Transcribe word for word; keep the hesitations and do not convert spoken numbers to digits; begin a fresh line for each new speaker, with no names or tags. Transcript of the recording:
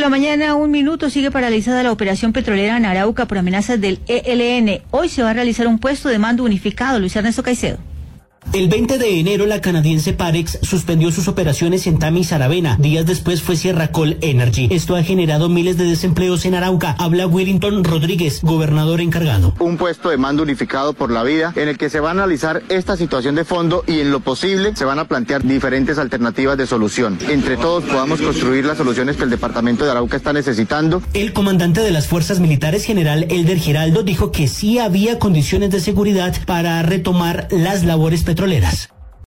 la mañana, un minuto, sigue paralizada la operación petrolera en Arauca por amenazas del E L N. Hoy se va a realizar un puesto de mando unificado. Luis Ernesto Caicedo.
El veinte de enero la canadiense Parex suspendió sus operaciones en Tami y Saravena. Días después fue Sierra Col Energy. Esto ha generado miles de desempleos en Arauca. Habla Wellington Rodríguez, gobernador encargado.
Un puesto de mando unificado por la vida en el que se va a analizar esta situación de fondo y en lo posible se van a plantear diferentes alternativas de solución. Entre todos podamos construir las soluciones que el departamento de Arauca está necesitando.
El comandante de las fuerzas militares, general Elder Giraldo, dijo que sí había condiciones de seguridad para retomar las labores petroleras.